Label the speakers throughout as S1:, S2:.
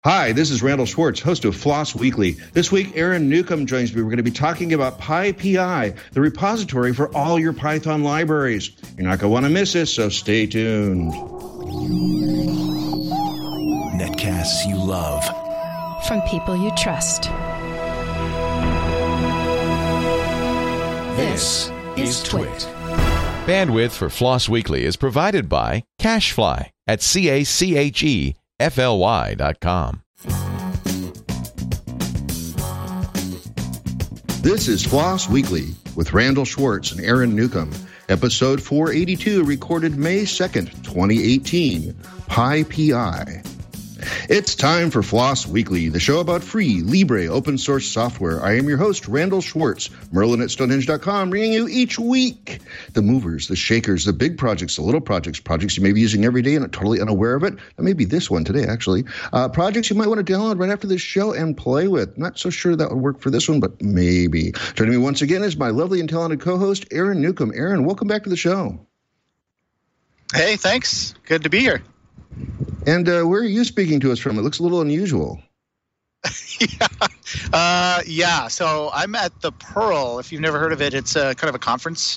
S1: Hi, this is Randall Schwartz, host of Floss Weekly. This week, Aaron Newcomb joins me. We're going to be talking about PyPI, the repository for all your Python libraries. You're not going to want to miss this, so stay tuned.
S2: Netcasts you love.
S3: From people you trust.
S2: This is Twit.
S4: Bandwidth for Floss Weekly is provided by CacheFly at CacheFly.com.
S1: This is Floss Weekly with Randall Schwartz and Aaron Newcomb. Episode 482, recorded May 2nd, 2018. PyPI. It's time for Floss Weekly, the show about free, Libre, open source software. I am your host, Randall Schwartz, Merlin at Stonehenge.com, bringing you each week the movers, the shakers, the big projects, the little projects, projects you may be using every day and are totally unaware of it. That may be this one today, actually. Projects you might want to download right after this show and play with. Not so sure that would work for this one, but maybe. Joining me once again is my lovely and talented co-host, Aaron Newcomb. Aaron, welcome back to the show.
S5: Hey, thanks. Good to be here.
S1: And where are you speaking to us from? It looks a little unusual.
S5: Yeah. So I'm at the Pearl. If you've never heard of it, it's kind of a conference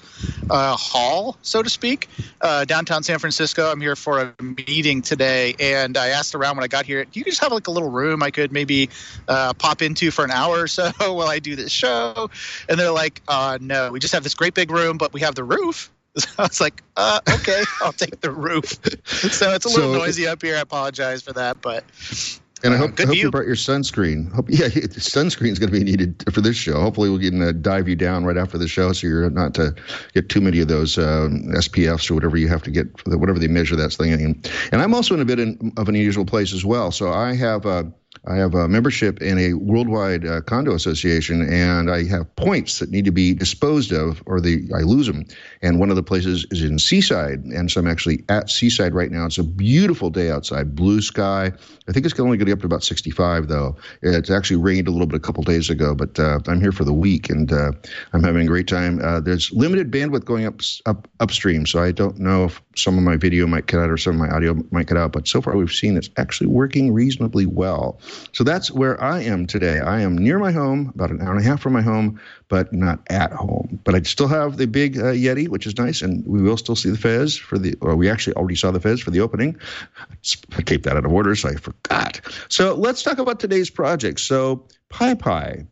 S5: hall, so to speak, downtown San Francisco. I'm here for a meeting today, and I asked around when I got here, do you just have like a little room I could maybe pop into for an hour or so while I do this show? And they're like, no, we just have this great big room, but we have the roof. So I was like, okay, I'll take the roof. So it's a little noisy up here. I apologize for that, but
S1: and I hope you brought your sunscreen. Sunscreen is going to be needed for this show. Hopefully we can dive you down right after the show so you're not to get too many of those SPFs or whatever you have to get, whatever they measure that thing in. And I'm also in a bit of an unusual place as well. So I have a membership in a worldwide condo association, and I have points that need to be disposed of, or I lose them. And one of the places is in Seaside, and so I'm actually at Seaside right now. It's a beautiful day outside, blue sky. I think it's only going to get up to about 65, though. It's actually rained a little bit a couple days ago, but I'm here for the week, and I'm having a great time. There's limited bandwidth going upstream, so I don't know if some of my video might cut out or some of my audio might cut out, but so far we've seen it's actually working reasonably well. So that's where I am today. I am near my home, about an hour and a half from my home, but not at home. But I still have the big Yeti, which is nice, and we will still see the Fez we actually already saw the Fez for the opening. I taped that out of order, so I forgot. So let's talk about today's project. So PyPI,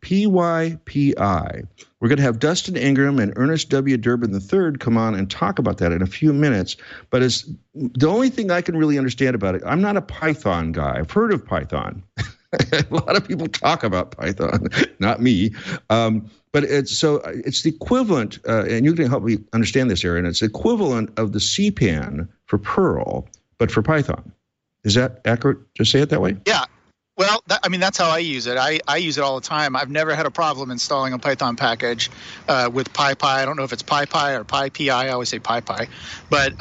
S1: P-Y-P-I. We're going to have Dustin Ingram and Ernest W. Durbin III come on and talk about that in a few minutes. But it's the only thing I can really understand about it. I'm not a Python guy. I've heard of Python. A lot of people talk about Python, not me. But it's the equivalent, and you can help me understand this, Aaron. It's the equivalent of the CPAN for Perl, but for Python. Is that accurate to say it that way?
S5: Yeah. Well, that's how I use it. I use it all the time. I've never had a problem installing a Python package with PyPI. I don't know if it's PyPI or PyPI. I always say PyPI. But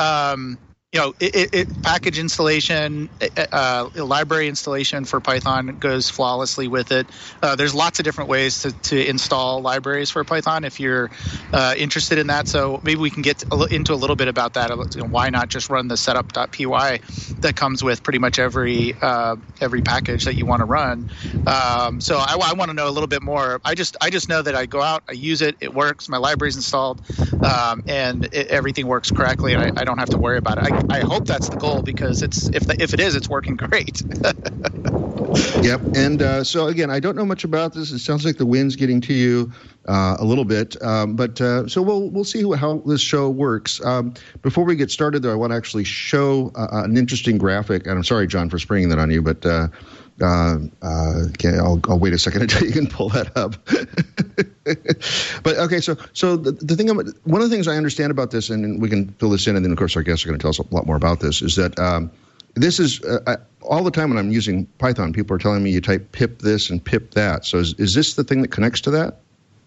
S5: package installation, library installation for Python goes flawlessly with it. There's lots of different ways to install libraries for Python if you're interested in that. So maybe we can get into a little bit about that. Why not just run the setup.py that comes with pretty much every package that you want to run. So I want to know a little bit more. I just know that I go out, I use it, it works, my library's installed, and everything works correctly, and I don't have to worry about it. I hope that's the goal, because if it is, it's working great.
S1: Yep. And so again, I don't know much about this. It sounds like the wind's getting to you a little bit, but so we'll see how this show works. Before we get started, though, I want to actually show an interesting graphic. And I'm sorry, John, for springing that on you, but I'll wait a second until you can pull that up. But okay, so the thing, one of the things I understand about this, and we can fill this in, and then of course our guests are going to tell us a lot more about this, is that this is all the time when I'm using Python, people are telling me you type pip this and pip that. So is this the thing that connects to that?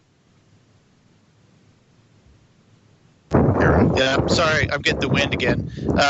S1: Aaron?
S5: Yeah, sorry, I'm getting the wind again.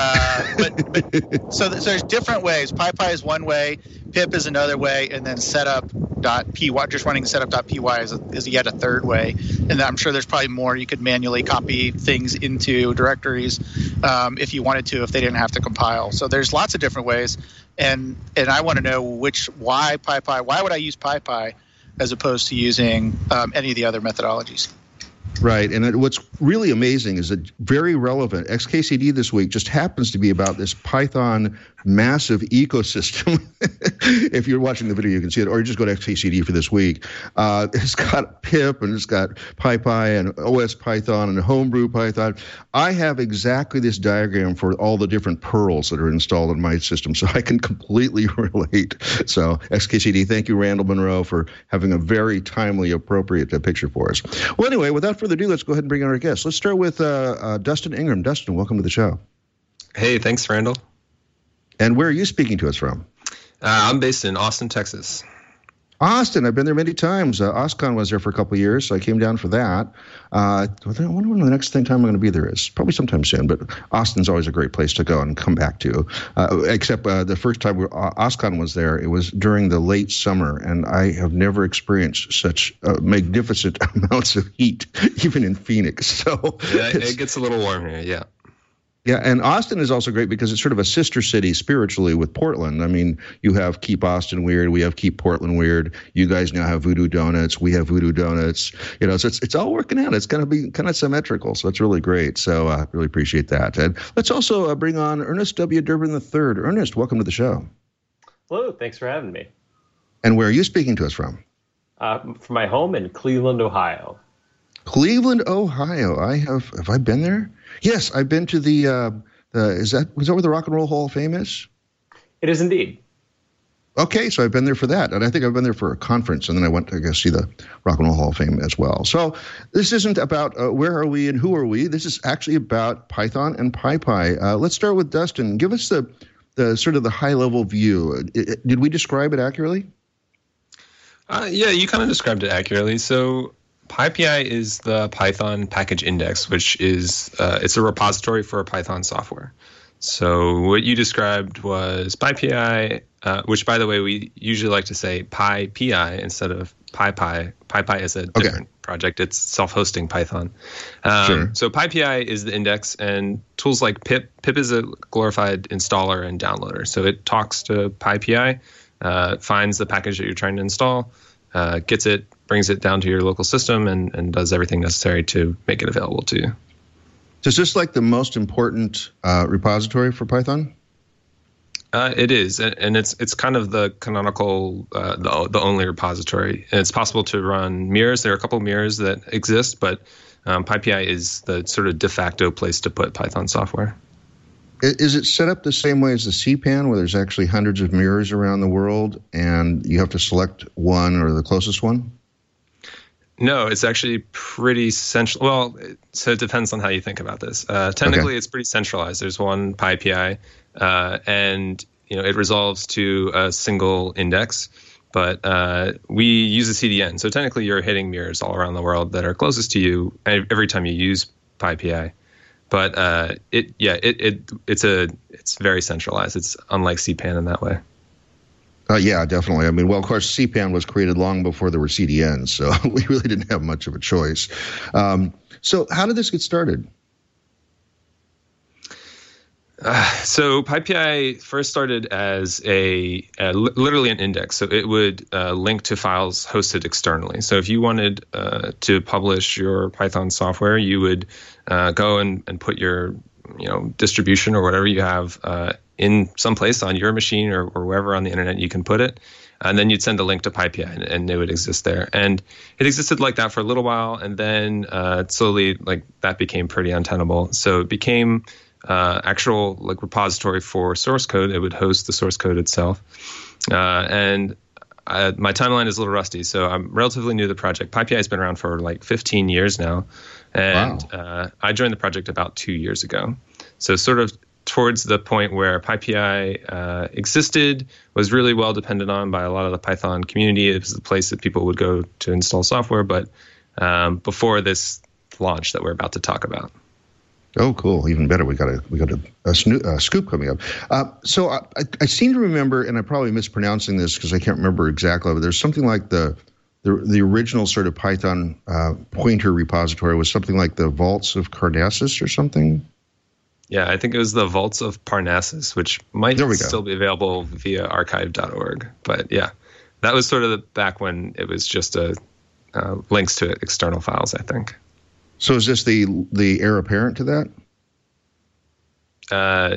S5: So there's different ways. PyPI is one way, pip is another way, and then setup.py, just running setup.py is yet a third way. And I'm sure there's probably more. You could manually copy things into directories if you wanted to, if they didn't have to compile. So there's lots of different ways. and I want to know why PyPy. Why would I use PyPy as opposed to using any of the other methodologies?
S1: Right, and what's really amazing is that very relevant XKCD this week just happens to be about this Python massive ecosystem. If you're watching the video, you can see it, or you just go to XKCD for this week. It's got pip, and it's got PyPy, and OS Python, and Homebrew Python. I have exactly this diagram for all the different Perls that are installed in my system, so I can completely relate. So XKCD, thank you, Randall Monroe, for having a very timely, appropriate picture for us. Well, anyway, without further ado, let's go ahead and bring in our guests. Let's start with Dustin Ingram. Dustin, welcome to the show.
S6: Hey, thanks, Randall.
S1: And where are you speaking to us from?
S6: I'm based in Austin, Texas.
S1: Austin, I've been there many times. OSCON was there for a couple of years, so I came down for that. I wonder when the next time I'm going to be there is. Probably sometime soon, but Austin's always a great place to go and come back to. Except the first time OSCON was there, it was during the late summer, and I have never experienced such magnificent amounts of heat, even in Phoenix. So
S6: yeah, it gets a little warm here, yeah.
S1: Yeah, and Austin is also great because it's sort of a sister city spiritually with Portland. I mean, you have Keep Austin Weird, we have Keep Portland Weird. You guys now have Voodoo Donuts, we have Voodoo Donuts. You know, so it's all working out. It's going to be kind of symmetrical, so it's really great. So I really appreciate that. And let's also bring on Ernest W. Durbin III. Ernest, welcome to the show.
S7: Hello, thanks for having me.
S1: And where are you speaking to us from?
S7: From my home in Cleveland, Ohio.
S1: Cleveland, Ohio. Have I been there? Yes, I've been to the is that where the Rock and Roll Hall of Fame is?
S7: It is indeed.
S1: Okay, so I've been there for that, and I think I've been there for a conference, and then I went to go see the Rock and Roll Hall of Fame as well. So this isn't about where are we and who are we. This is actually about Python and PyPy. Let's start with Dustin. Give us the sort of the high level view. Did we describe it accurately?
S6: Yeah, you kind of described it accurately. So PyPI is the Python package index, which is it's a repository for Python software. So what you described was PyPI, which, by the way, we usually like to say PyPI instead of PyPy. PyPy is a different project. It's self-hosting Python.
S1: Sure.
S6: So PyPI is the index, and tools like pip. Pip is a glorified installer and downloader. So it talks to PyPI, finds the package that you're trying to install, gets it, brings it down to your local system, and does everything necessary to make it available to you.
S1: So is this like the most important repository for Python?
S6: It is, and it's kind of the canonical, the only repository. And it's possible to run mirrors. There are a couple of mirrors that exist, but PyPI is the sort of de facto place to put Python software.
S1: Is it set up the same way as the CPAN, where there's actually hundreds of mirrors around the world, and you have to select one or the closest one?
S6: No, it's actually pretty central. Well, so it depends on how you think about this. Technically, It's pretty centralized. There's one PyPI, and it resolves to a single index. But we use a CDN, so technically you're hitting mirrors all around the world that are closest to you every time you use PyPI. But it's very centralized. It's unlike CPAN in that way.
S1: Yeah, definitely. I mean, well, of course, CPAN was created long before there were CDNs, so we really didn't have much of a choice. So how did this get started?
S6: So PyPI first started as literally an index. So it would link to files hosted externally. So if you wanted to publish your Python software, you would go and put your distribution or whatever you have in some place on your machine or wherever on the internet you can put it. And then you'd send a link to PyPI and it would exist there. And it existed like that for a little while. And then slowly that became pretty untenable. So it became actual repository for source code. It would host the source code itself. And my timeline is a little rusty, so I'm relatively new to the project. PyPI has been around for 15 years now. And wow. I joined the project about 2 years ago. So sort of towards the point where PyPI existed, was really well depended on by a lot of the Python community. It was the place that people would go to install software, but before this launch that we're about to talk about.
S1: Oh, cool! Even better. We got a scoop coming up. So I seem to remember, and I'm probably mispronouncing this because I can't remember exactly, but there's something like the original sort of Python pointer repository was something like the Vaults of Cardassius or something.
S6: Yeah, I think it was the Vaults of Parnassus, which might still be available via archive.org. But yeah, that was sort of back when it was just links to external files, I think.
S1: So is this the heir apparent to that?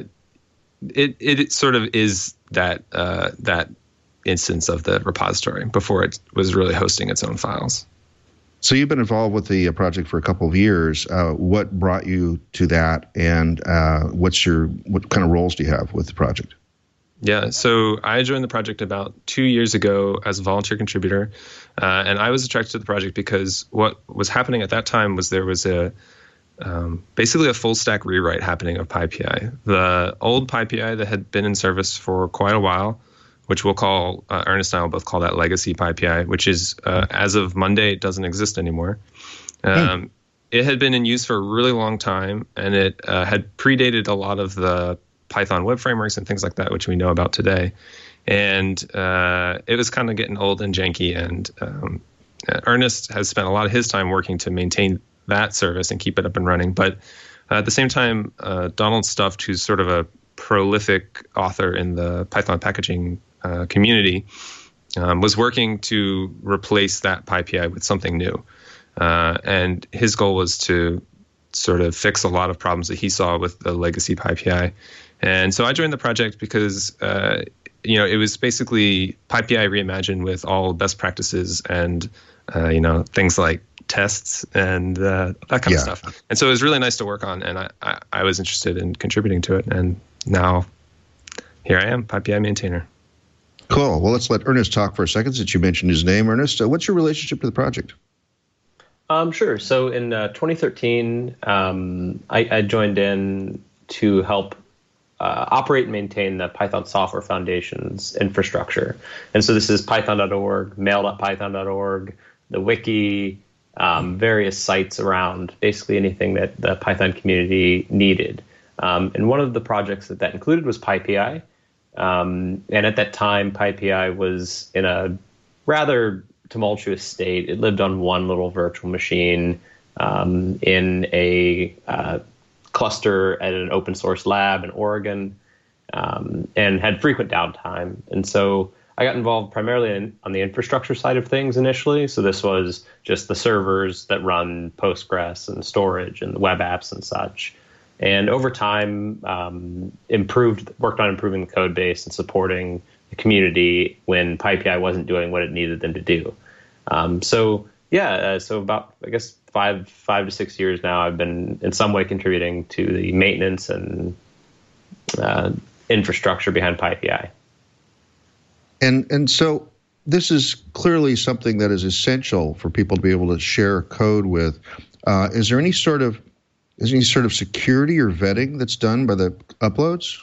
S6: It sort of is that instance of the repository before it was really hosting its own files.
S1: So you've been involved with the project for a couple of years. What brought you to that, and what kind of roles do you have with the project?
S6: Yeah, so I joined the project about 2 years ago as a volunteer contributor, and I was attracted to the project because what was happening at that time was there was basically a full stack rewrite happening of PyPI. The old PyPI that had been in service for quite a while, which we'll call, Ernest and I will both call that legacy PyPI, which is, as of Monday, it doesn't exist anymore. It had been in use for a really long time, and it had predated a lot of the Python web frameworks and things like that, which we know about today. And it was kind of getting old and janky, and Ernest has spent a lot of his time working to maintain that service and keep it up and running. But at the same time, Donald Stuft, who's sort of a prolific author in the Python packaging community, was working to replace that PyPI with something new. And his goal was to sort of fix a lot of problems that he saw with the legacy PyPI. And so I joined the project because, it was basically PyPI reimagined with all best practices and, things like tests and that kind of stuff. And so it was really nice to work on, and I was interested in contributing to it. And now here I am, PyPI maintainer.
S1: Cool. Well, let's let Ernest talk for a second since you mentioned his name. Ernest, what's your relationship to the project?
S7: Sure. So in 2013, I joined in to help operate and maintain the Python Software Foundation's infrastructure. And so this is python.org, mail.python.org, the wiki, various sites around basically anything that the Python community needed. And one of the projects that included was PyPI. And at that time, PyPI was in a rather tumultuous state. It lived on one little virtual machine in a cluster at an open source lab in Oregon, and had frequent downtime. And so I got involved primarily on the infrastructure side of things initially. So this was just the servers that run Postgres and storage and the web apps and such. And over time, worked on improving the code base and supporting the community when PyPI wasn't doing what it needed them to do. So about, I guess, 5 to 6 years now, I've been in some way contributing to the maintenance and infrastructure behind PyPI.
S1: And so this is clearly something that is essential for people to be able to share code with. Is there any sort of security or vetting that's done by the uploads?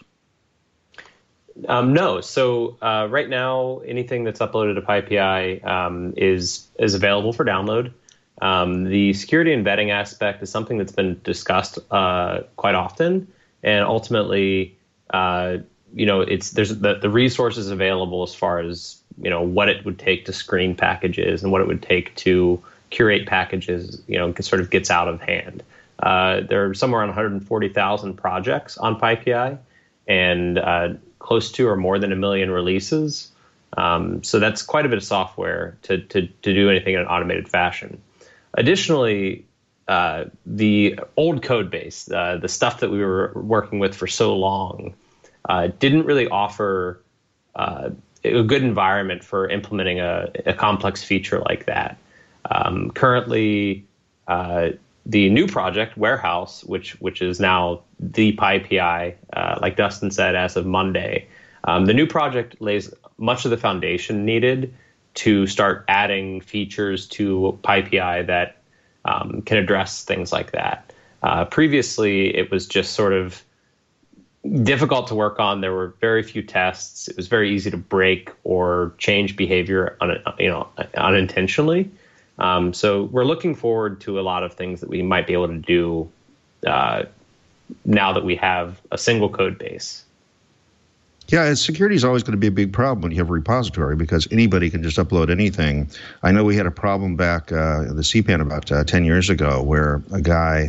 S7: No. So right now, anything that's uploaded to PyPI is available for download. The security and vetting aspect is something that's been discussed quite often, and ultimately, there's the resources available as far as what it would take to screen packages and what it would take to curate packages. Sort of gets out of hand. There are somewhere around 140,000 projects on PyPI, and close to or more than 1 million releases. So that's quite a bit of software to do anything in an automated fashion. Additionally, the old code base, the stuff that we were working with for so long, didn't really offer a good environment for implementing a complex feature like that. Currently, the new project, Warehouse, which is now the PyPI, like Dustin said, as of Monday, the new project lays much of the foundation needed to start adding features to PyPI that can address things like that. Previously, it was just sort of difficult to work on. There were very few tests. It was very easy to break or change behavior unintentionally. So we're looking forward to a lot of things that we might be able to do now that we have a single code base.
S1: Yeah, security is always going to be a big problem when you have a repository because anybody can just upload anything. I know we had a problem back in the CPAN about 10 years ago where a guy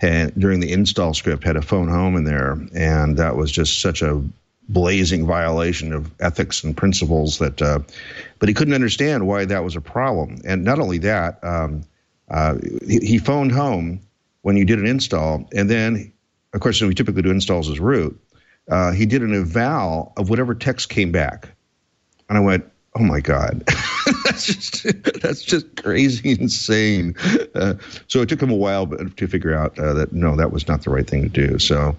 S1: during the install script had a phone home in there, and that was just such a blazing violation of ethics and principles that. But he couldn't understand why that was a problem, and not only that, he phoned home when you did an install, and then, of course, we typically do installs as root. He did an eval of whatever text came back, and I went, "Oh my God, that's just crazy, insane." So it took him a while to figure out that no, that was not the right thing to do. So,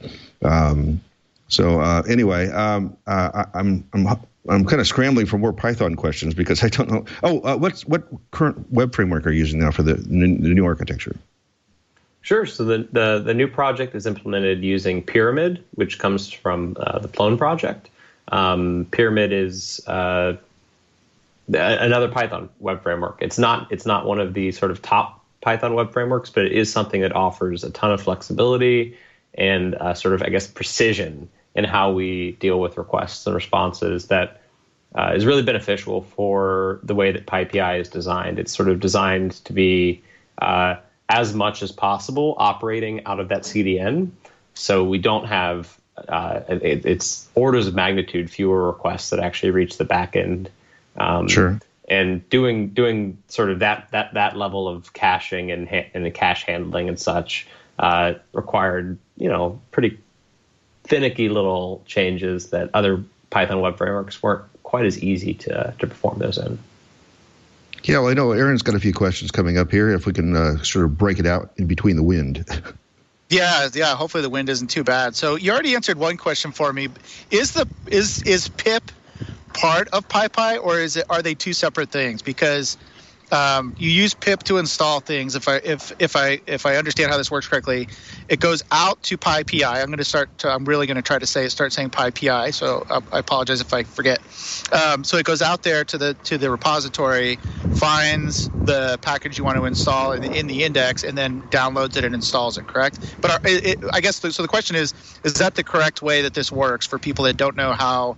S1: anyway, I'm kind of scrambling for more Python questions because I don't know. What current web framework are you using now for the new architecture?
S7: Sure. So the new project is implemented using Pyramid, which comes from the Plone project. Pyramid is another Python web framework. It's not one of the sort of top Python web frameworks, but it is something that offers a ton of flexibility and sort of, I guess, precision in how we deal with requests and responses that is really beneficial for the way that PyPI is designed. It's sort of designed to be as much as possible operating out of that CDN. So we don't have, it's orders of magnitude fewer requests that actually reach the backend.
S1: Sure.
S7: And doing sort of that level of caching and the cache handling and such required, pretty finicky little changes that other Python web frameworks weren't quite as easy to perform those in.
S1: Yeah, well, I know Aaron's got a few questions coming up here. If we can sort of break it out in between the wind.
S5: Yeah. Hopefully the wind isn't too bad. So you already answered one question for me. Is pip part of PyPI, or are they two separate things? Because you use pip to install things. If I understand how this works correctly, it goes out to PyPI. I'm really going to try to start saying PyPI. So I apologize if I forget. So it goes out there to the repository, finds the package you want to install in the index, and then downloads it and installs it. Correct? But I guess so. The question is that the correct way that this works for people that don't know how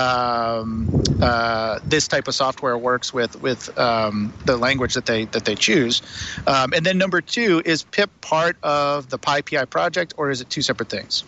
S5: this type of software works with the language that they choose? And then number two, is pip part of the PyPI project, or is it two separate things?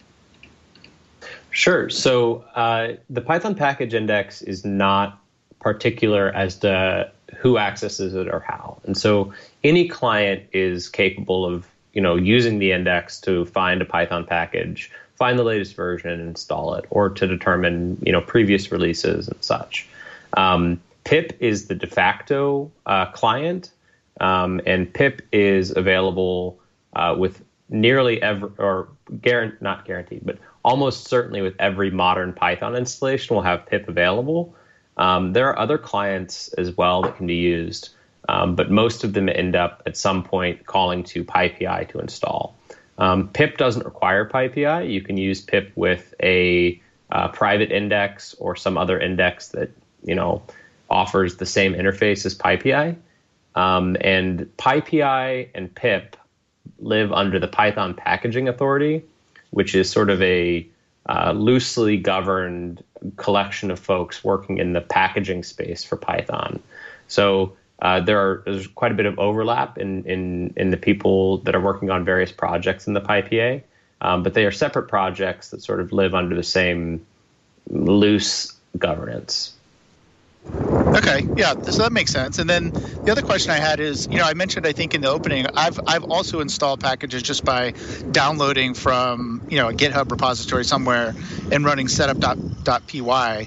S7: Sure. So the Python package index is not particular as to who accesses it or how. And so any client is capable of using the index to find a Python package, find the latest version and install it, or to determine previous releases and such. Pip is the de facto client, and pip is available with nearly every, or not guaranteed, but almost certainly with every modern Python installation will have pip available. There are other clients as well that can be used, but most of them end up at some point calling to PyPI to install. Pip doesn't require PyPI. You can use pip with a private index or some other index that offers the same interface as PyPI. And PyPI and pip live under the Python Packaging Authority, which is sort of a loosely governed collection of folks working in the packaging space for Python. So there's quite a bit of overlap in the people that are working on various projects in the PyPA, but they are separate projects that sort of live under the same loose governance.
S5: Okay, yeah, so that makes sense. And then the other question I had is, I mentioned, I think in the opening, I've also installed packages just by downloading from, a GitHub repository somewhere and running setup.py.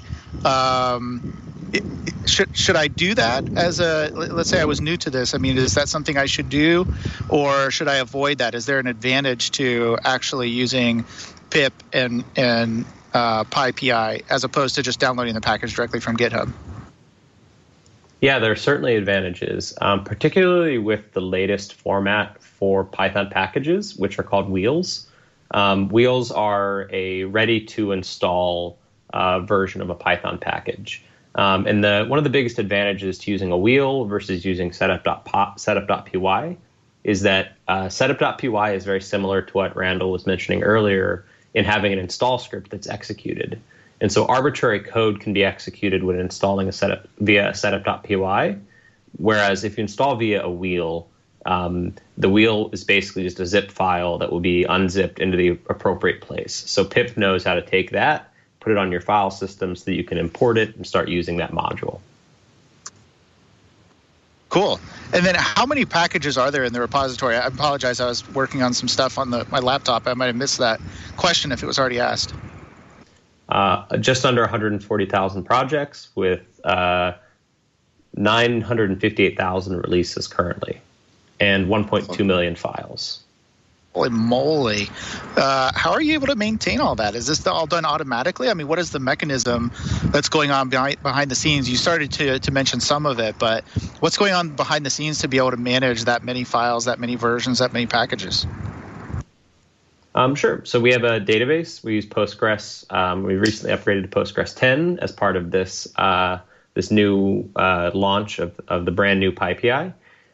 S5: Should I do that let's say I was new to this? I mean, is that something I should do, or should I avoid that? Is there an advantage to actually using pip and PyPI as opposed to just downloading the package directly from GitHub?
S7: Yeah, there are certainly advantages, particularly with the latest format for Python packages, which are called wheels. Wheels are a ready-to-install version of a Python package. And one of the biggest advantages to using a wheel versus using setup.py is that setup.py is very similar to what Randall was mentioning earlier in having an install script that's executed. And so arbitrary code can be executed when installing via setup.py, whereas if you install via a wheel, The wheel is basically just a zip file that will be unzipped into the appropriate place. So pip knows how to take that, put it on your file system so that you can import it and start using that module.
S5: Cool. And then how many packages are there in the repository? I apologize. I was working on some stuff on my laptop. I might have missed that question if it was already asked.
S7: Just under 140,000 projects with 958,000 releases currently and 1.2 million files.
S5: Holy moly. How are you able to maintain all that? Is this all done automatically? I mean, what is the mechanism that's going on behind the scenes? You started to mention some of it, but what's going on behind the scenes to be able to manage that many files, that many versions, that many packages?
S7: Sure. So we have a database. We use Postgres. We recently upgraded to Postgres 10 as part of this new launch of the brand new PyPI.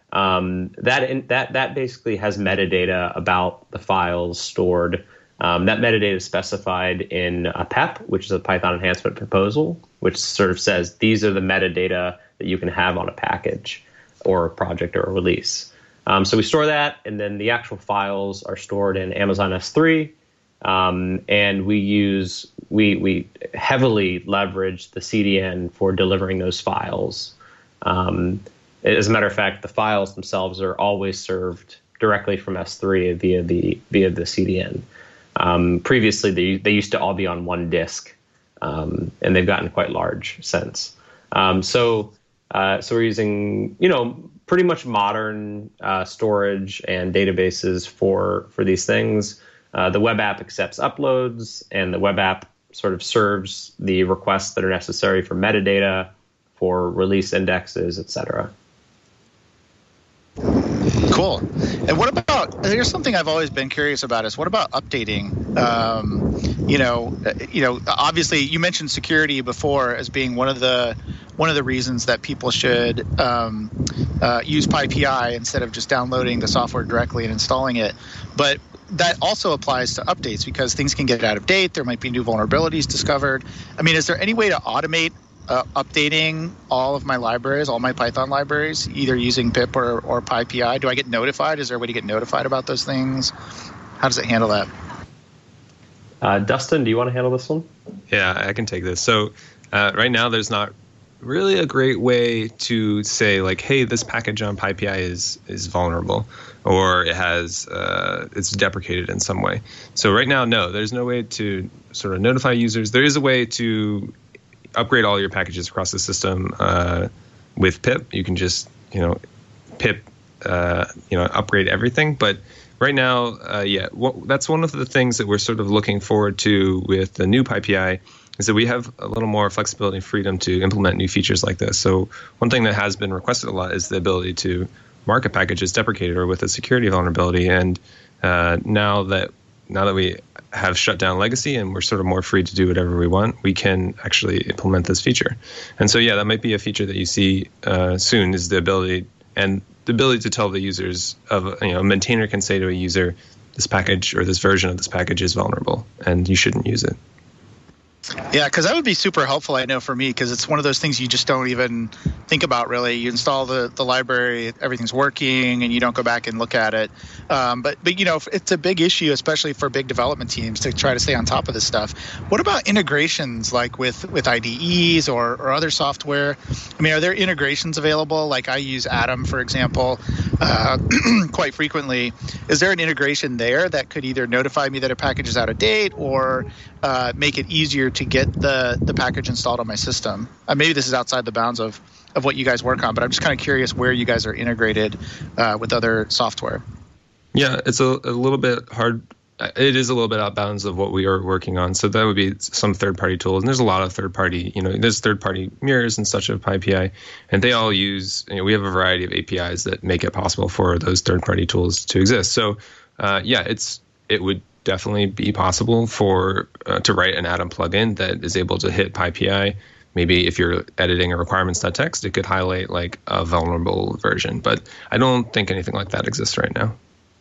S7: That basically has metadata about the files stored. That metadata is specified in a PEP, which is a Python enhancement proposal, which sort of says these are the metadata that you can have on a package or a project or a release. So we store that, and then the actual files are stored in Amazon S3, and we heavily leverage the CDN for delivering those files. As a matter of fact, the files themselves are always served directly from S3 via the CDN. Previously, they used to all be on one disk, and they've gotten quite large since. So we're using pretty much modern storage and databases for these things. The web app accepts uploads, and the web app sort of serves the requests that are necessary for metadata, for release indexes, etc.
S5: Cool. And what about, here's something I've always been curious about is what about updating? Obviously you mentioned security before as being one of the reasons that people should use PyPI instead of just downloading the software directly and installing it. But that also applies to updates because things can get out of date. There might be new vulnerabilities discovered. I mean, is there any way to automate updating all of my libraries, all my Python libraries, either using pip or PyPI? Do I get notified? Is there a way to get notified about those things? How does it handle that?
S7: Dustin, do you want to handle this one?
S6: Yeah, I can take this. So right now there's not really a great way to say like, hey, this package on PyPI is vulnerable or it has it's deprecated in some way. So right now, no, there's no way to sort of notify users. There is a way to upgrade all your packages across the system with pip. You can just pip upgrade everything. But right now, that's one of the things that we're sort of looking forward to with the new PyPI is that we have a little more flexibility and freedom to implement new features like this. So one thing that has been requested a lot is the ability to mark a package as deprecated or with a security vulnerability. And now that we have shut down legacy and we're sort of more free to do whatever we want, we can actually implement this feature. And so, yeah, that might be a feature that you see soon is the ability to tell the users of, a maintainer can say to a user, this package or this version of this package is vulnerable and you shouldn't use it.
S5: Yeah, because that would be super helpful, I know, for me, because it's one of those things you just don't even think about, really. You install the library, everything's working, and you don't go back and look at it. But it's a big issue, especially for big development teams, to try to stay on top of this stuff. What about integrations, like with IDEs or other software? I mean, are there integrations available? Like I use Atom, for example, quite frequently. Is there an integration there that could either notify me that a package is out of date or make it easier to get the package installed on my system? Maybe this is outside the bounds of what you guys work on, but I'm just kind of curious where you guys are integrated with other software.
S6: Yeah, it's a little bit hard. It is a little bit out bounds of what we are working on. So that would be some third-party tools. And there's a lot of third-party, there's third-party mirrors and such of PyPI. And they all use, we have a variety of APIs that make it possible for those third-party tools to exist. So, it would definitely be possible to write an Atom plugin that is able to hit PyPI. Maybe if you're editing a requirements.txt, it could highlight like a vulnerable version. But I don't think anything like that exists right now.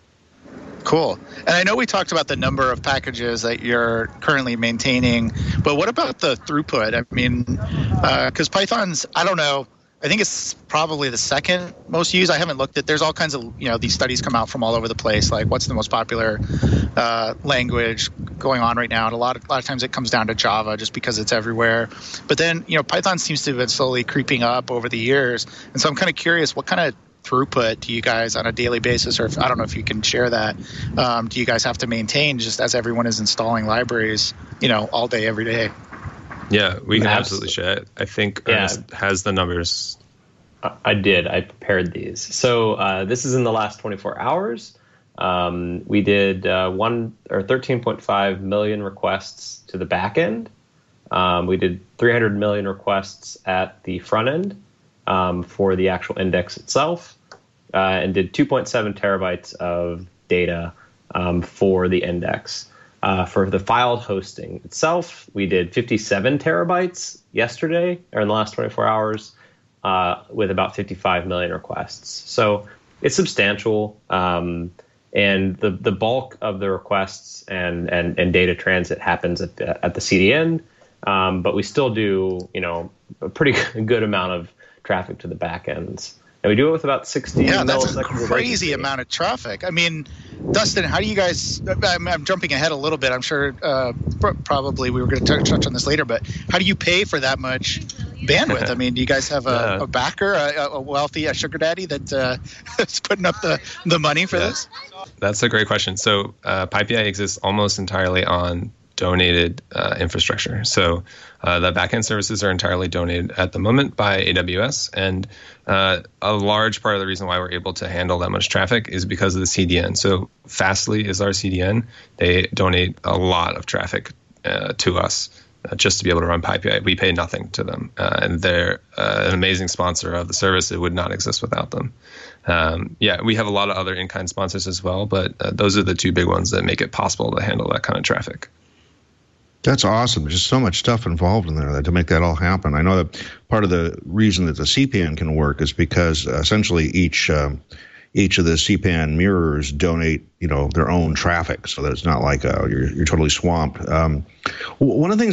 S5: Cool. And I know we talked about the number of packages that you're currently maintaining, but what about the throughput? I mean, because Python's, I don't know I think it's probably the second most used. I haven't looked at. There's all kinds of these studies come out from all over the place. Like what's the most popular language going on right now? And a lot of times it comes down to Java just because it's everywhere. But then Python seems to have been slowly creeping up over the years. And so I'm kind of curious, what kind of throughput do you guys on a daily basis, or I don't know if you can share that, do you guys have to maintain just as everyone is installing libraries all day every day?
S6: Yeah, we can absolutely share it. I think Ernest has the numbers.
S7: I did. I prepared these. So this is in the last 24 hours. We did 13.5 million requests to the back end. We did 300 million requests at the front end for the actual index itself, and did 2.7 terabytes of data for the index. For the file hosting itself, we did 57 terabytes yesterday, or in the last 24 hours, with about 55 million requests. So it's substantial, and the bulk of the requests and data transit happens at the CDN, but we still do a pretty good amount of traffic to the back ends. And we do it with about 60 milliseconds.
S5: Yeah, that's a crazy amount of traffic. I mean, Dustin, how do you guys – I'm jumping ahead a little bit. I'm sure probably we were going to touch on this later, but how do you pay for that much bandwidth? I mean, do you guys have a backer, a wealthy sugar daddy that is putting up the money for this?
S6: That's a great question. So PyPI exists almost entirely on donated infrastructure. So the backend services are entirely donated at the moment by AWS, and a large part of the reason why we're able to handle that much traffic is because of the CDN. So Fastly is our CDN. They donate a lot of traffic to us just to be able to run PyPI. We pay nothing to them, and they're an amazing sponsor of the service. It would not exist without them. We have a lot of other in-kind sponsors as well, but those are the two big ones that make it possible to handle that kind of traffic.
S1: That's awesome. There's just so much stuff involved in there to make that all happen. I know that part of the reason that the CPAN can work is because essentially each of the CPAN mirrors donate, their own traffic, so that it's not like you're totally swamped. One of the things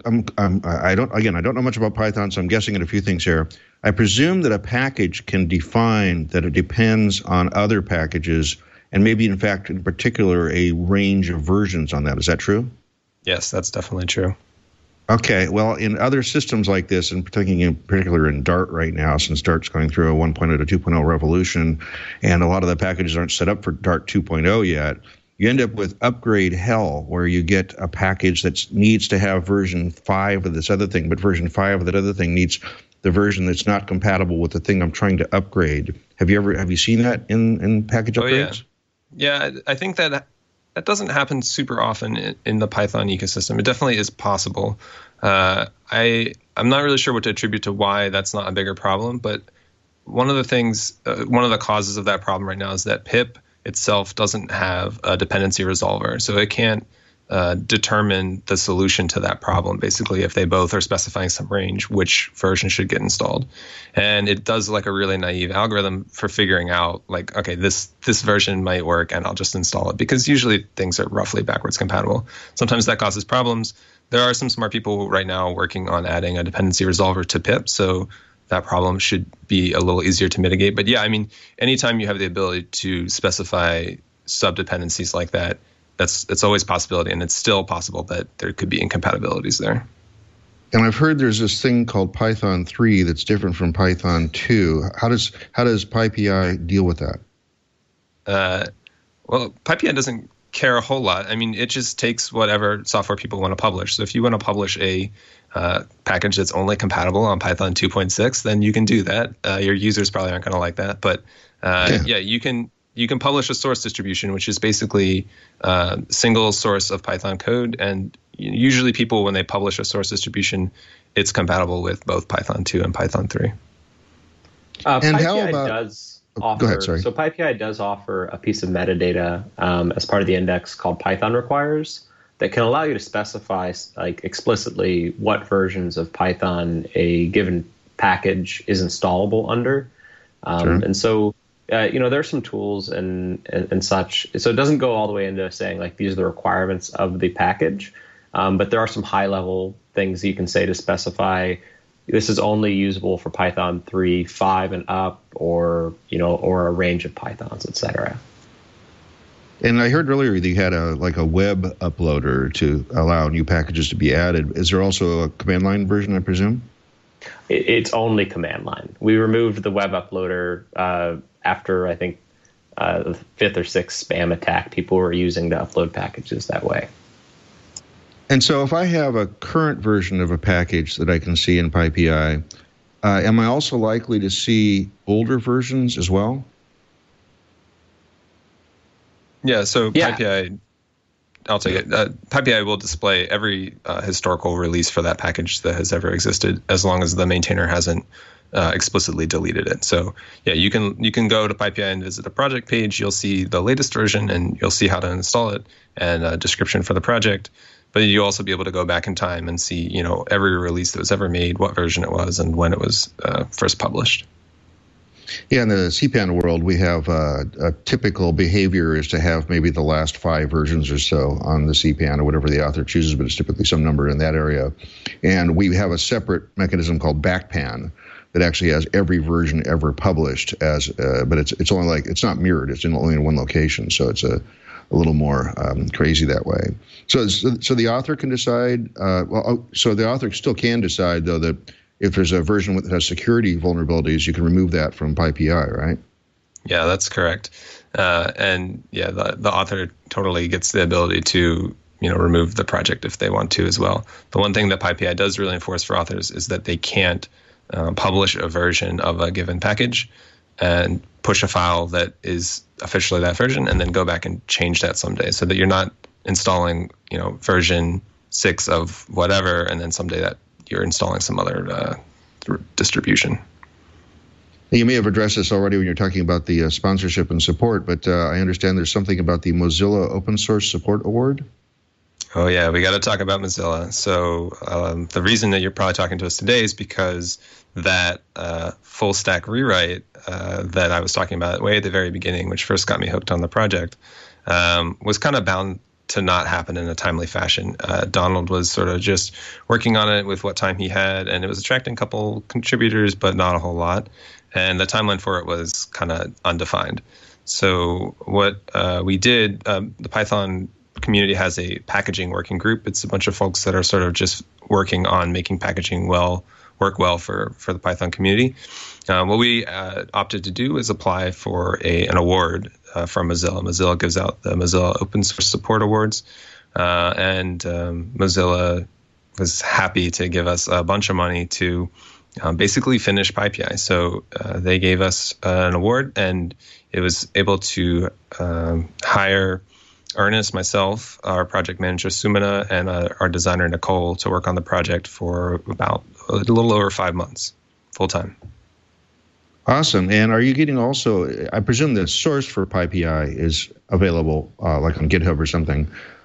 S1: I don't know much about Python, so I'm guessing at a few things here. I presume that a package can define that it depends on other packages, and maybe in fact, in particular, a range of versions on that. Is that true?
S6: Yes, that's definitely true.
S1: Okay, well, in other systems like this, and in particular in Dart right now, since Dart's going through a 1.0 to 2.0 revolution, and a lot of the packages aren't set up for Dart 2.0 yet, you end up with upgrade hell, where you get a package that needs to have version 5 of this other thing, but version 5 of that other thing needs the version that's not compatible with the thing I'm trying to upgrade. Have you seen that in package upgrades?
S6: Yeah, I think that doesn't happen super often in the Python ecosystem. It definitely is possible. I'm not really sure what to attribute to why that's not a bigger problem, but one of the causes of that problem right now is that pip itself doesn't have a dependency resolver, so it can't determine the solution to that problem, basically, if they both are specifying some range, which version should get installed. And it does like a really naive algorithm for figuring out, like, okay, this version might work and I'll just install it, because usually things are roughly backwards compatible. Sometimes that causes problems. There are some smart people right now working on adding a dependency resolver to pip, so that problem should be a little easier to mitigate. But yeah, I mean, anytime you have the ability to specify sub-dependencies like that, it's always a possibility, and it's still possible that there could be incompatibilities there.
S1: And I've heard there's this thing called Python 3 that's different from Python 2. How does PyPI deal with that?
S6: Well, PyPI doesn't care a whole lot. I mean, it just takes whatever software people want to publish. So if you want to publish a package that's only compatible on Python 2.6, then you can do that. Your users probably aren't going to like that, but you can publish a source distribution, which is basically a single source of Python code. And usually people, when they publish a source distribution, it's compatible with both Python 2 and Python 3.
S7: PyPI does offer,
S1: go ahead, sorry.
S7: So PyPI does offer a piece of metadata as part of the index called Python requires that can allow you to specify like explicitly what versions of Python a given package is installable under.
S1: Sure.
S7: And so there's some tools and such. So it doesn't go all the way into saying like these are the requirements of the package, but there are some high level things you can say to specify, this is only usable for Python 3.5 and up, or a range of Pythons, etc.
S1: And I heard earlier that you had a web uploader to allow new packages to be added. Is there also a command line version, I presume?
S7: It's only command line. We removed the web uploader after, I think, the 5th or 6th spam attack. People were using to upload packages that way.
S1: And so if I have a current version of a package that I can see in PyPI, am I also likely to see older versions as well?
S6: Yeah, so PyPI, I'll take it. PyPI will display every historical release for that package that has ever existed, as long as the maintainer hasn't explicitly deleted it. So yeah, you can go to PyPI and visit the project page. You'll see the latest version, and you'll see how to install it and a description for the project. But you'll also be able to go back in time and see, every release that was ever made, what version it was, and when it was first published.
S1: Yeah, in the CPAN world, we have a typical behavior is to have maybe the last 5 versions or so on the CPAN or whatever the author chooses, but it's typically some number in that area. And we have a separate mechanism called backpan that actually has every version ever published but it's only it's not mirrored. It's only in one location, so it's a little more crazy that way. So the author can decide. So the author still can decide, though, that if there's a version that has security vulnerabilities, you can remove that from PyPI, right?
S6: Yeah, that's correct. And yeah, the author totally gets the ability to remove the project if they want to as well. The one thing that PyPI does really enforce for authors is that they can't publish a version of a given package and push a file that is officially that version and then go back and change that someday, so that you're not installing version 6 of whatever and then someday that you're installing some other distribution.
S1: You may have addressed this already when you're talking about the sponsorship and support, but I understand there's something about the Mozilla Open Source Support Award.
S6: Oh, yeah, we got to talk about Mozilla. So the reason that you're probably talking to us today is because that full stack rewrite that I was talking about way at the very beginning, which first got me hooked on the project, was kind of bound to not happen in a timely fashion. Donald was sort of just working on it with what time he had, and it was attracting a couple contributors, but not a whole lot. And the timeline for it was kind of undefined. So what we did, the Python community has a packaging working group. It's a bunch of folks that are sort of just working on making packaging work well for the Python community. What we opted to do is apply for an award from Mozilla. Mozilla gives out the Mozilla Open Source Support Awards, and Mozilla was happy to give us a bunch of money to basically finish PyPI. So they gave us an award, and it was able to hire Ernest, myself, our project manager Sumana, and our designer Nicole to work on the project for about a little over 5 months, full time.
S1: Awesome. And are you getting also, I presume the source for PyPI is available like on GitHub or something.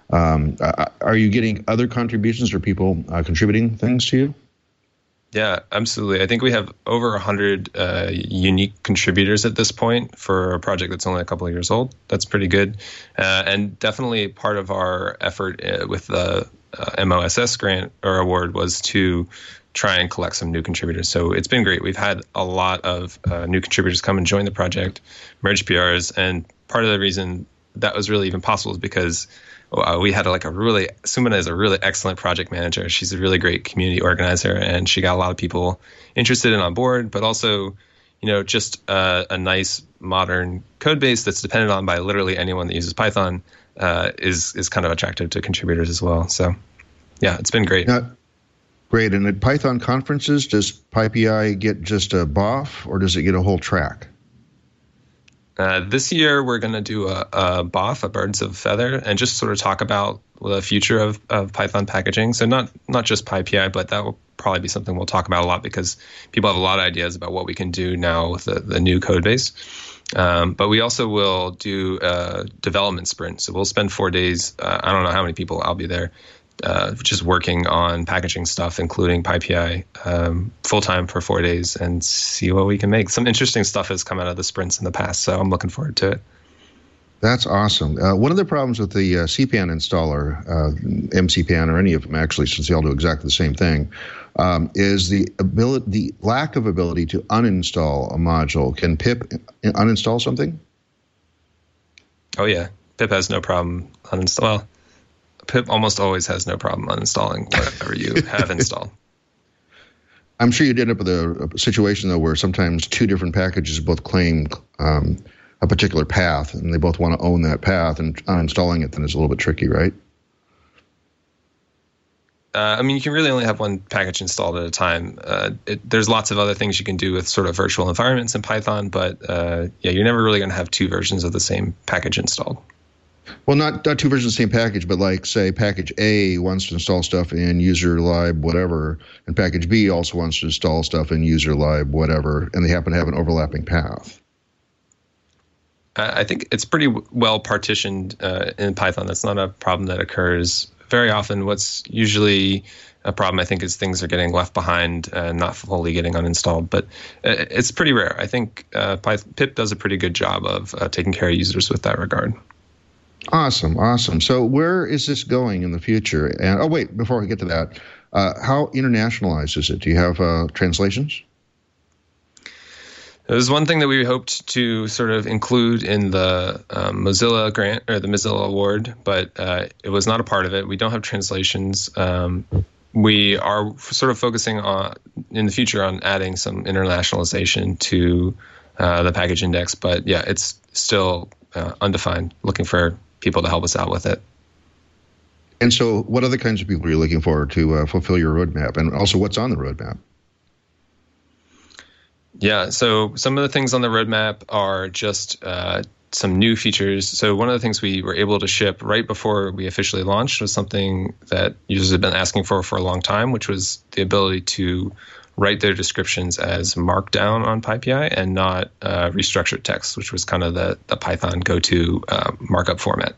S1: Are you getting other contributions or people contributing things to you?
S6: Yeah, absolutely. I think we have over 100 unique contributors at this point for a project that's only a couple of years old. That's pretty good. And definitely part of our effort with the MOSS grant or award was to try and collect some new contributors. So it's been great. We've had a lot of new contributors come and join the project, merge PRs. And part of the reason that was really even possible is because we had Sumana is a really excellent project manager. She's a really great community organizer, and she got a lot of people interested and on board, but also, just a nice modern code base that's depended on by literally anyone that uses Python is kind of attractive to contributors as well. So yeah, it's been great.
S1: Great. And at Python conferences, does PyPI get just a BOF or does it get a whole track?
S6: This year, we're going to do a BOF, a Birds of Feather, and just sort of talk about the future of Python packaging. So not just PyPI, but that will probably be something we'll talk about a lot because people have a lot of ideas about what we can do now with the new code base. But we also will do a development sprint. So we'll spend 4 days. I don't know how many people I'll be there. Just working on packaging stuff, including PyPI, full-time for 4 days and see what we can make. Some interesting stuff has come out of the sprints in the past, so I'm looking forward to it.
S1: That's awesome. One of the problems with the CPAN installer, MCPAN, or any of them actually, since they all do exactly the same thing, is the lack of ability to uninstall a module. Can pip uninstall something?
S6: Oh yeah, pip has no problem uninstall. Well, pip almost always has no problem uninstalling whatever you have installed.
S1: I'm sure you'd end up with a situation, though, where sometimes two different packages both claim a particular path, and they both want to own that path, and uninstalling it then is a little bit tricky, right?
S6: I mean, you can really only have one package installed at a time. There's lots of other things you can do with sort of virtual environments in Python, but yeah, you're never really going to have two versions of the same package installed.
S1: Well, not two versions of the same package, but like, say, package A wants to install stuff in user lib whatever, and package B also wants to install stuff in user lib whatever, and they happen to have an overlapping path.
S6: I think it's pretty well partitioned in Python. That's not a problem that occurs very often. What's usually a problem, I think, is things are getting left behind and not fully getting uninstalled. But it's pretty rare. I think pip does a pretty good job of taking care of users with that regard.
S1: Awesome. So where is this going in the future? And oh, wait, before we get to that, how internationalized is it? Do you have translations?
S6: It was one thing that we hoped to sort of include in the Mozilla grant or the Mozilla award, but it was not a part of it. We don't have translations. We are sort of focusing on in the future on adding some internationalization to the package index, but yeah, it's still undefined. Looking for people to help us out with it.
S1: And so, what other kinds of people are you looking for to fulfill your roadmap, and also what's on the roadmap?
S6: Yeah, so some of the things on the roadmap are just some new features. So one of the things we were able to ship right before we officially launched was something that users have been asking for a long time, which was the ability to write their descriptions as Markdown on PyPI and not restructured text, which was kind of the Python go-to markup format.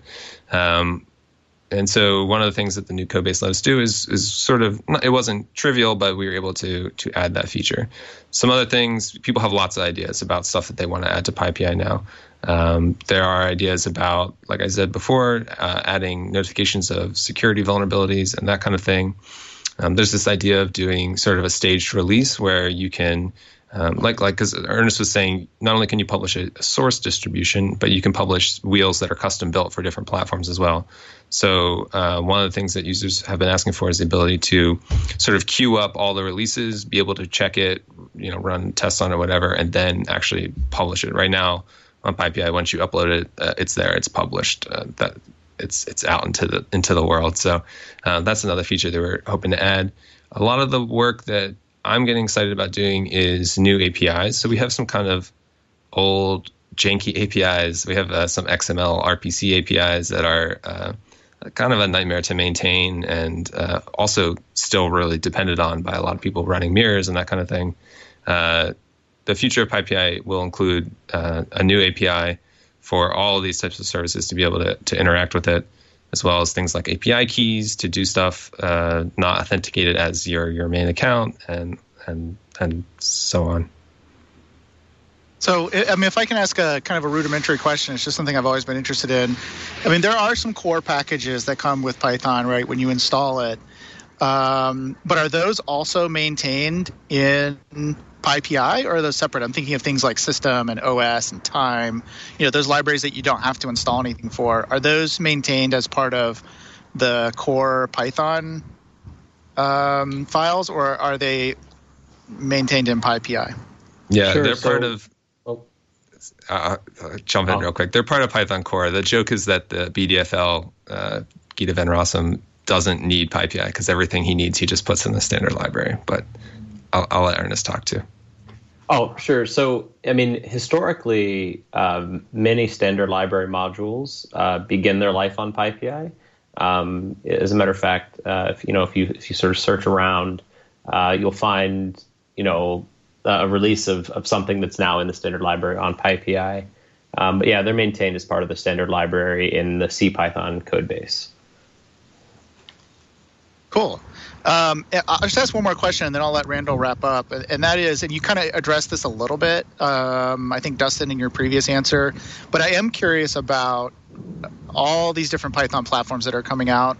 S6: And so one of the things that the new code base let us do is sort of, it wasn't trivial, but we were able to add that feature. Some other things, people have lots of ideas about stuff that they want to add to PyPI now. There are ideas about, like I said before, adding notifications of security vulnerabilities and that kind of thing. There's this idea of doing sort of a staged release where you can, because Ernest was saying, not only can you publish a source distribution, but you can publish wheels that are custom built for different platforms as well. So one of the things that users have been asking for is the ability to sort of queue up all the releases, be able to check it, run tests on it, whatever, and then actually publish it. Right now on PyPI, once you upload it, it's there, it's published. That it's out into the world. So that's another feature that we're hoping to add. A lot of the work that I'm getting excited about doing is new APIs. So we have some kind of old janky APIs. We have some XML RPC APIs that are kind of a nightmare to maintain and also still really depended on by a lot of people running mirrors and that kind of thing. The future of PyPI will include a new API for all of these types of services to be able to interact with it, as well as things like API keys to do stuff not authenticated as your main account and so on.
S5: So, I mean, if I can ask a kind of a rudimentary question, it's just something I've always been interested in. I mean, there are some core packages that come with Python, right, when you install it. But are those also maintained in PyPI, or are those separate? I'm thinking of things like System and OS and Time, those libraries that you don't have to install anything for. Are those maintained as part of the core Python files, or are they maintained in PyPI?
S6: Yeah, sure, they're part of... jump in real quick. They're part of Python core. The joke is that the BDFL, Guido van Rossum, doesn't need PyPI because everything he needs, he just puts in the standard library. But I'll let Ernest talk too.
S7: Oh, sure. So, I mean, historically, many standard library modules begin their life on PyPI. As a matter of fact, if you sort of search around, you'll find, a release of something that's now in the standard library on PyPI. But yeah, they're maintained as part of the standard library in the CPython code base.
S5: Cool. I'll just ask one more question, and then I'll let Randall wrap up. And that is, and you kind of addressed this a little bit, I think, Dustin, in your previous answer, but I am curious about all these different Python platforms that are coming out.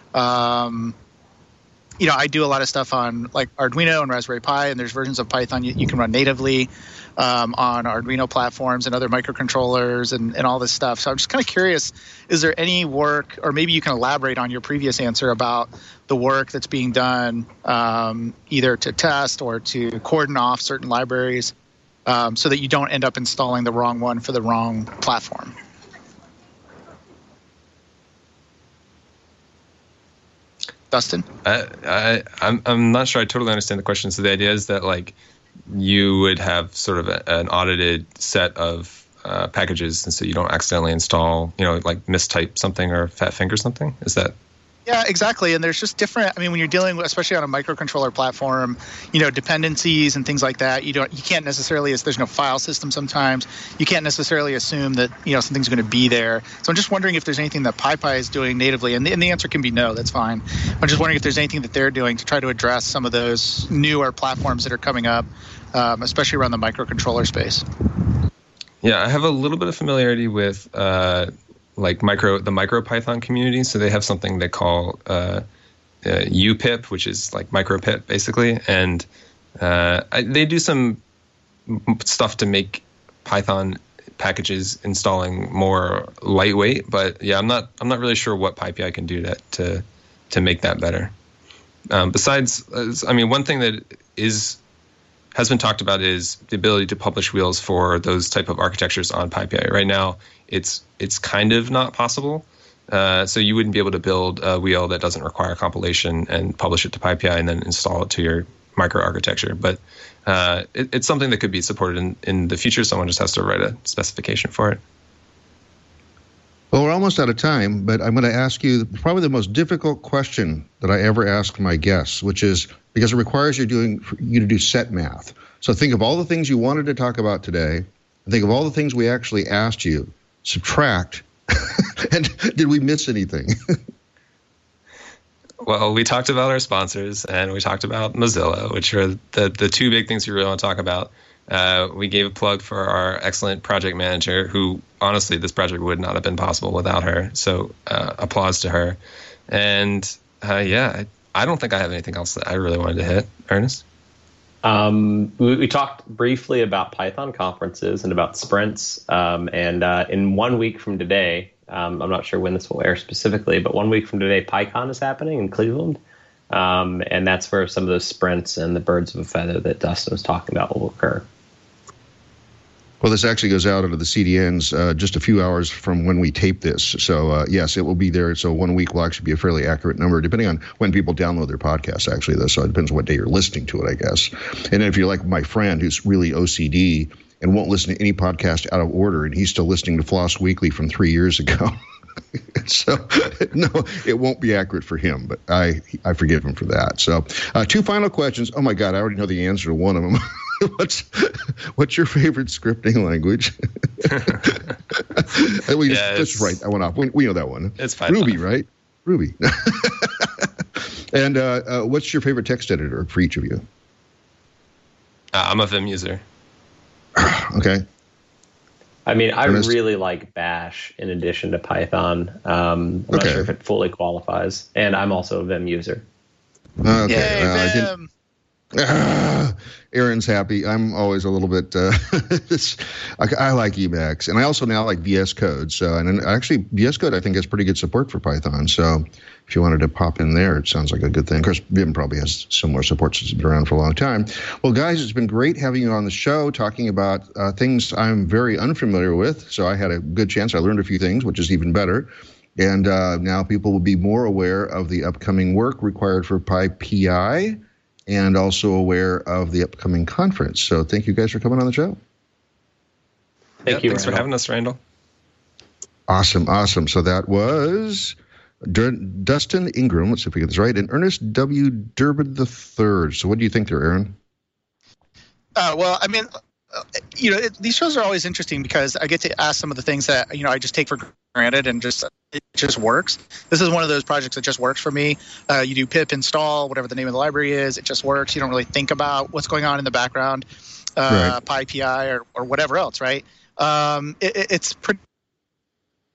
S5: I do a lot of stuff on like Arduino and Raspberry Pi, and there's versions of Python you can run natively on Arduino platforms and other microcontrollers and all this stuff. So I'm just kind of curious, is there any work, or maybe you can elaborate on your previous answer about the work that's being done either to test or to cordon off certain libraries so that you don't end up installing the wrong one for the wrong platform? Dustin?
S6: I'm not sure I totally understand the question. So the idea is that like you would have sort of an audited set of packages, and so you don't accidentally install, like mistype something or fat finger something. Is that?
S5: Yeah, exactly. And there's just different. I mean, when you're dealing with, especially on a microcontroller platform, dependencies and things like that. You can't necessarily, there's no file system sometimes. You can't necessarily assume that something's going to be there. So I'm just wondering if there's anything that PyPI is doing natively, and the answer can be no. That's fine. I'm just wondering if there's anything that they're doing to try to address some of those newer platforms that are coming up, especially around the microcontroller space.
S6: Yeah, I have a little bit of familiarity with the MicroPython community. So they have something they call UPIP, which is like MicroPip basically, and they do some stuff to make Python packages installing more lightweight. But yeah, I'm not really sure what PyPI can do to make that better. Besides, one thing that has been talked about is the ability to publish wheels for those type of architectures on PyPI. Right now, it's kind of not possible. So you wouldn't be able to build a wheel that doesn't require compilation and publish it to PyPI and then install it to your microarchitecture. But it's something that could be supported in the future. Someone just has to write a specification for it.
S1: Well, we're almost out of time, but I'm going to ask you probably the most difficult question that I ever ask my guests, which is because it requires you to do set math. So think of all the things you wanted to talk about today, and think of all the things we actually asked you. Subtract, and did we miss anything?
S6: Well, we talked about our sponsors, and we talked about Mozilla, which are the two big things we really want to talk about. We gave a plug for our excellent project manager, who honestly, this project would not have been possible without her. So applause to her. And I don't think I have anything else that I really wanted to hit. Ernest?
S7: We talked briefly about Python conferences and about sprints. And in 1 week from today, I'm not sure when this will air specifically, but 1 week from today, PyCon is happening in Cleveland. And that's where some of those sprints and the birds of a feather that Dustin was talking about will occur.
S1: Well, this actually goes out into the CDNs just a few hours from when we tape this. So, yes, it will be there. So 1 week will actually be a fairly accurate number, depending on when people download their podcasts, actually, though. So it depends on what day you're listening to it, I guess. And if you're like my friend who's really OCD and won't listen to any podcast out of order, and he's still listening to Floss Weekly from 3 years ago. So, no, it won't be accurate for him, but I forgive him for that. So, two final questions. Oh, my God, I already know the answer to one of them. What's your favorite scripting language? Just right. I went off. We know that one.
S6: It's fine.
S1: Ruby, right? Ruby. And what's your favorite text editor for each of you?
S6: I'm a Vim user.
S1: Okay.
S7: I mean, I really like Bash in addition to Python. I'm not sure if it fully qualifies. And I'm also a Vim user.
S1: Okay. Yay, Aaron's happy. I'm always a little bit. I like Emacs, and I also now like VS Code. So, and actually, VS Code I think has pretty good support for Python. So, if you wanted to pop in there, it sounds like a good thing. Of course, Vim probably has similar support since it's been around for a long time. Well, guys, it's been great having you on the show, talking about things I'm very unfamiliar with. So, I had a good chance. I learned a few things, which is even better. And now people will be more aware of the upcoming work required for PyPI, and also aware of the upcoming conference. So thank you guys for coming on the show.
S7: Thank you.
S6: Thanks for having us, Randall.
S1: Awesome. So that was Dustin Ingram, let's see if we get this right, and Ernest W. Durbin III. So what do you think there, Aaron?
S5: Well, I mean, these shows are always interesting because I get to ask some of the things that, I just take for granted and it just works. This is one of those projects that just works for me. You do pip install, whatever the name of the library is, it just works. You don't really think about what's going on in the background, PyPI or whatever else, right? It's pretty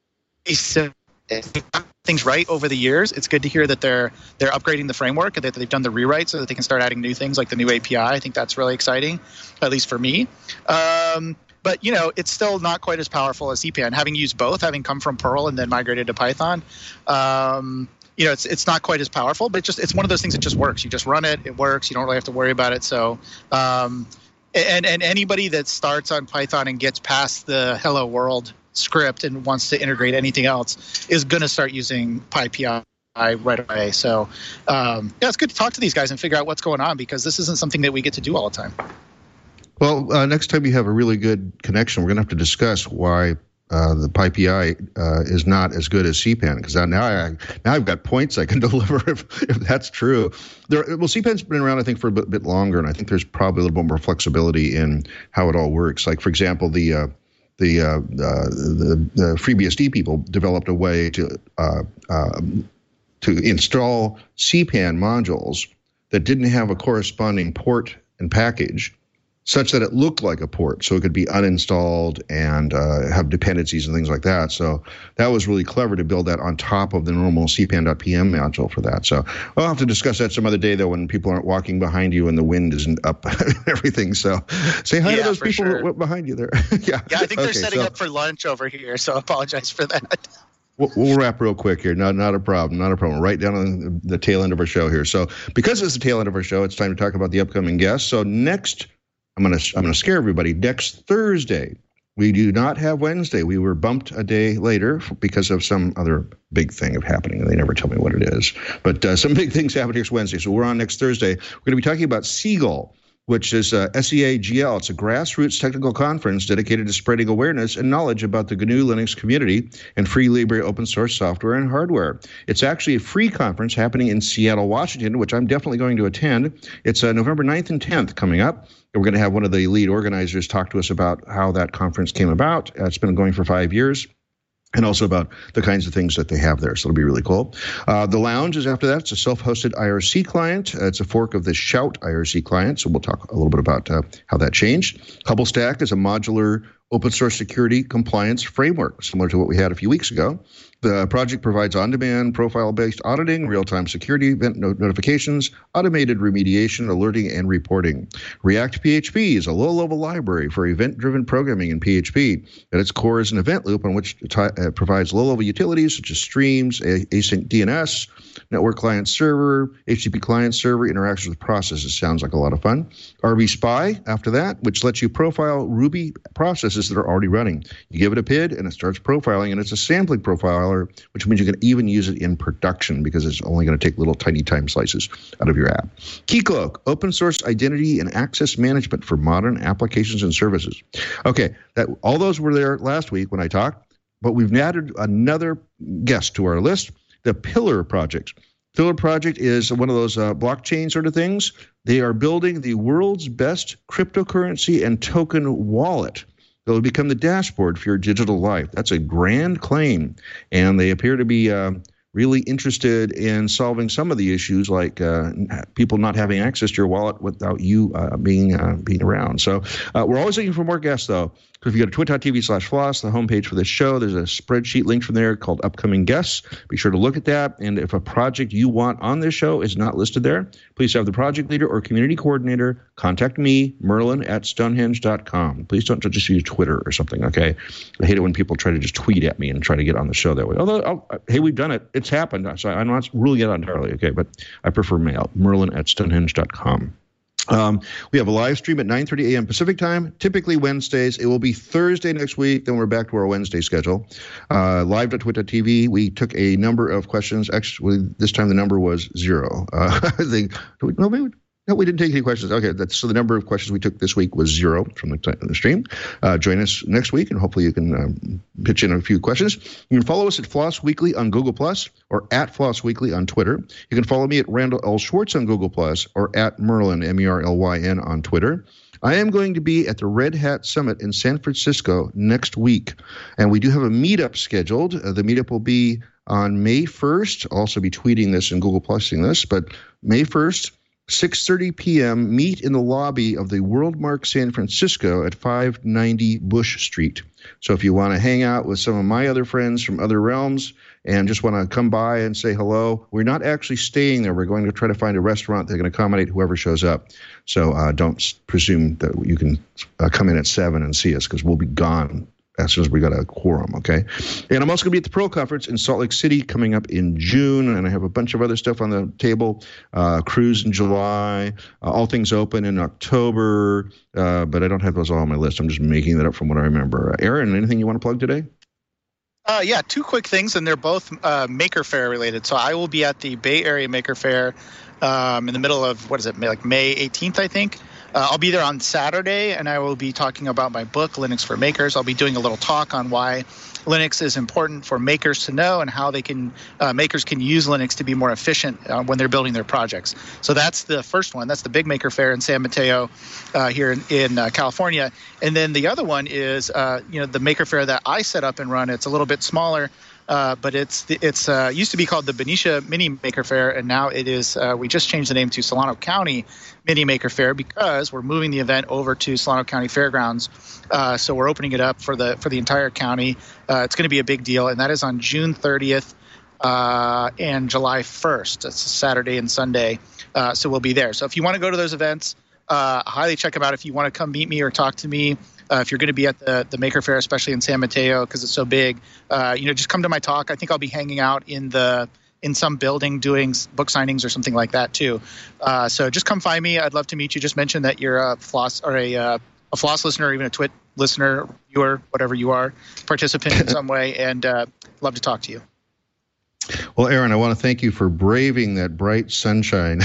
S5: things right over the years. It's good to hear that they're upgrading the framework and that they've done the rewrite so that they can start adding new things like the new API. I think that's really exciting, at least for me. But it's still not quite as powerful as CPAN. Having used both, having come from Perl and then migrated to Python, it's not quite as powerful. But it's one of those things that just works. You just run it, it works. You don't really have to worry about it. So, and anybody that starts on Python and gets past the hello world script and wants to integrate anything else is going to start using PyPI right away. So it's good to talk to these guys and figure out what's going on, because this isn't something that we get to do all the time.
S1: Well, next time you have a really good connection, we're going to have to discuss why the PyPI is not as good as CPAN, because now I've got points I can deliver if that's true. CPAN's been around, I think, for a bit longer, and I think there's probably a little bit more flexibility in how it all works. Like, for example, the FreeBSD people developed a way to install CPAN modules that didn't have a corresponding port and package, such that it looked like a port, so it could be uninstalled and have dependencies and things like that. So that was really clever to build that on top of the normal cpan.pm module for that. So I'll have to discuss that some other day, though, when people aren't walking behind you and the wind isn't up and everything. So say hi to those people behind you there.
S5: Yeah, I think they're setting up for lunch over here, so I apologize for that.
S1: We'll wrap real quick here. Not a problem. Right down on the tail end of our show here. So because it's the tail end of our show, it's time to talk about the upcoming guests. So next, I'm gonna scare everybody. Next Thursday, we do not have Wednesday. We were bumped a day later because of some other big thing happening, and they never tell me what it is. But some big things happen next Wednesday. So we're on next Thursday. We're going to be talking about Seagull, which is SEAGL. It's a grassroots technical conference dedicated to spreading awareness and knowledge about the GNU Linux community and free libre open source software and hardware. It's actually a free conference happening in Seattle, Washington, which I'm definitely going to attend. It's November 9th and 10th coming up. And we're going to have one of the lead organizers talk to us about how that conference came about. It's been going for 5 years. And also about the kinds of things that they have there. So it'll be really cool. The Lounge is after that. It's a self-hosted IRC client. It's a fork of the Shout IRC client. So we'll talk a little bit about how that changed. Hubble Stack is a modular open source security compliance framework, similar to what we had a few weeks ago. The project provides on-demand, profile-based auditing, real-time security event notifications, automated remediation, alerting, and reporting. React PHP is a low-level library for event-driven programming in PHP. At its core is an event loop on which it provides low-level utilities such as streams, async DNS, network client server, HTTP client server, interactions with processes. Sounds like a lot of fun. RB Spy, after that, which lets you profile Ruby processes that are already running. You give it a PID, and it starts profiling, and it's a sampling profiler, which means you can even use it in production because it's only going to take little tiny time slices out of your app. Keycloak, open source identity and access management for modern applications and services. Okay, all those were there last week when I talked, but we've added another guest to our list, the Pillar Project. Pillar Project is one of those blockchain sort of things. They are building the world's best cryptocurrency and token wallet. They'll become the dashboard for your digital life. That's a grand claim. And they appear to be really interested in solving some of the issues, like people not having access to your wallet without you being around. So we're always looking for more guests, though. So if you go to twit.tv/floss, the homepage for this show, there's a spreadsheet link from there called Upcoming Guests. Be sure to look at that. And if a project you want on this show is not listed there, please have the project leader or community coordinator contact me, Merlin@Stonehenge.com. Please don't just use Twitter or something, okay? I hate it when people try to just tweet at me and try to get on the show that way. Although, hey, we've done it. It's happened. So I'm not ruling it out entirely, okay? But I prefer mail, Merlin@Stonehenge.com. We have a live stream at 9:30 a.m. Pacific time, typically Wednesdays. It will be Thursday next week. Then we're back to our Wednesday schedule. Live.twit.tv. We took a number of questions. Actually, this time the number was 0. No, we didn't take any questions. Okay, so the number of questions we took this week was 0 from the stream. Join us next week, and hopefully you can pitch in a few questions. You can follow us at Floss Weekly on Google+, or at Floss Weekly on Twitter. You can follow me at Randall L. Schwartz on Google+, or at Merlin, M-E-R-L-Y-N, on Twitter. I am going to be at the Red Hat Summit in San Francisco next week, and we do have a meetup scheduled. The meetup will be on May 1st. I'll also be tweeting this and Google+ing this, but May 1st, 6:30 p.m., meet in the lobby of the WorldMark San Francisco at 590 Bush Street. So if you want to hang out with some of my other friends from other realms and just want to come by and say hello, we're not actually staying there. We're going to try to find a restaurant that can accommodate whoever shows up. So don't presume that you can come in at 7 and see us, because we'll be gone as soon as we got a quorum, okay? And I'm also going to be at the Pearl Conference in Salt Lake City coming up in June, and I have a bunch of other stuff on the table. Cruise in July, All Things Open in October, but I don't have those all on my list. I'm just making that up from what I remember. Aaron, anything you want to plug today?
S5: Yeah, 2 quick things, and they're both Maker Faire related. So I will be at the Bay Area Maker Faire in the middle of, like May 18th, I think. I'll be there on Saturday, and I will be talking about my book, Linux for Makers. I'll be doing a little talk on why Linux is important for makers to know, and how they can makers can use Linux to be more efficient when they're building their projects. So that's the first one. That's the big Maker Faire in San Mateo here in California. And then the other one is the Maker Faire that I set up and run. It's a little bit smaller. But it's used to be called the Benicia Mini Maker Faire, and now it is. We just changed the name to Solano County Mini Maker Faire because we're moving the event over to Solano County Fairgrounds. So we're opening it up for the entire county. It's going to be a big deal, and that is on June 30th and July 1st. It's a Saturday and Sunday, so we'll be there. So if you want to go to those events, highly check them out. If you want to come meet me or talk to me. If you're going to be at the Maker Faire, especially in San Mateo, because it's so big, just come to my talk. I think I'll be hanging out in some building doing book signings or something like that too. So just come find me. I'd love to meet you. Just mention that you're a Floss or a Floss listener, or even a Twit listener, viewer, whatever you are, participant in some way, and love to talk to you.
S1: Well, Aaron, I want to thank you for braving that bright sunshine.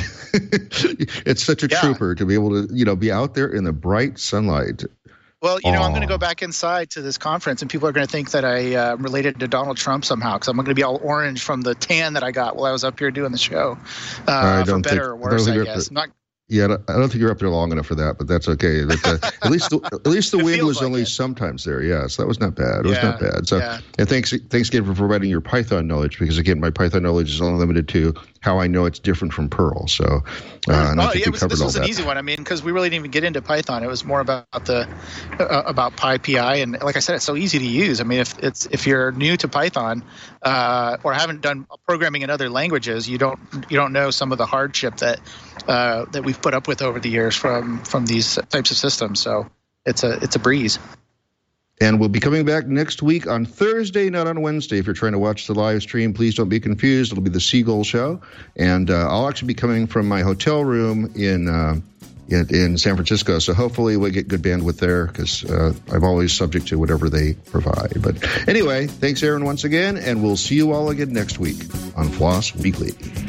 S1: It's such a trooper to be able to, be out there in the bright sunlight.
S5: Well, I'm going to go back inside to this conference, and people are going to think that I'm related to Donald Trump somehow, because I'm going to be all orange from the tan that I got while I was up here doing the show. For better or worse, I guess.
S1: Yeah, I don't think you're up there long enough for that, but that's okay. At least the wind was only sometimes there. Yeah, so that was not bad. It was not bad. So, and thanks again for providing your Python knowledge, because again, my Python knowledge is only limited to how I know it's different from Perl. So,
S5: this was an easy one. I mean, because we really didn't even get into Python. It was more about PyPI, and like I said, it's so easy to use. I mean, if you're new to Python or haven't done programming in other languages, you don't know some of the hardship that we've put up with over the years from these types of systems. So it's a breeze.
S1: And we'll be coming back next week on Thursday, not on Wednesday. If you're trying to watch the live stream, please don't be confused. It'll be the Seagull Show. And I'll actually be coming from my hotel room in San Francisco. So hopefully we'll get good bandwidth there, because I'm always subject to whatever they provide. But anyway, thanks, Aaron, once again. And we'll see you all again next week on Floss Weekly.